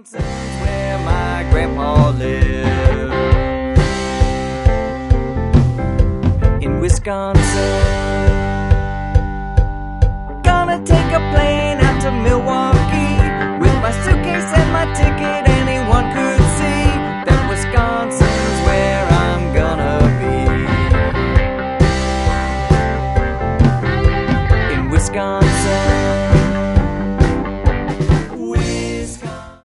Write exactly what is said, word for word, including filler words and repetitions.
Wisconsin's where my grandpa lived. In Wisconsin, gonna take a plane out to Milwaukee.